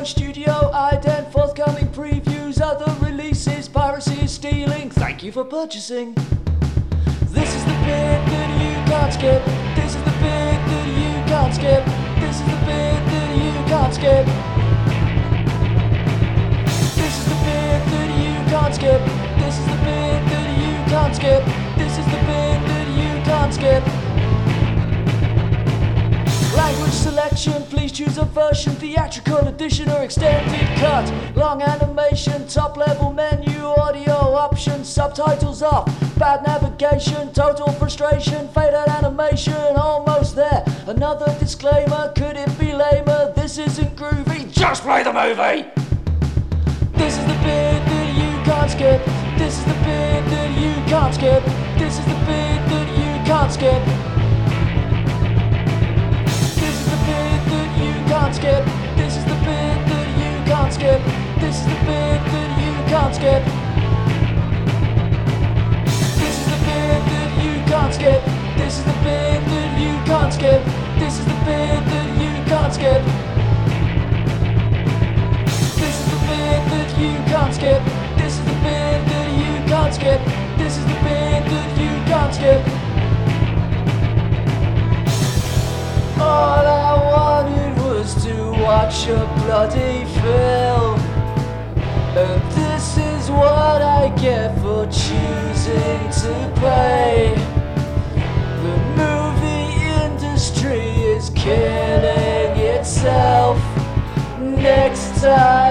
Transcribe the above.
Studio ident, forthcoming previews, other releases, piracy is stealing. Thank you for purchasing. This is the bit that you can't skip. This is the bit that you can't skip. This is the bit that you can't skip. This is the bit that you can't skip. This is the bit that you can't skip. This is the bit that you can't skip. Language selection, please choose a version, theatrical edition or extended cut. Long animation, top level menu, audio options, subtitles off. Bad navigation, total frustration, faded animation, almost there. Another disclaimer, could it be lamer? This isn't groovy, just play the movie! This is the bit that you can't skip. This is the bit that you can't skip. This is the bit that you can't skip. This is the bit that you can't skip. This is the bit that you can't skip. This is the bit that you can't skip. This is the bit that you can't skip. This is the bit that you can't skip. This is the bit that you can't skip. This is the bit that you can't skip. This is the bit that you can't skip. This is the bit that you can't skip. All I wanted was to watch a bloody film, and this is what I get for choosing to pay. The movie industry is killing itself. Next time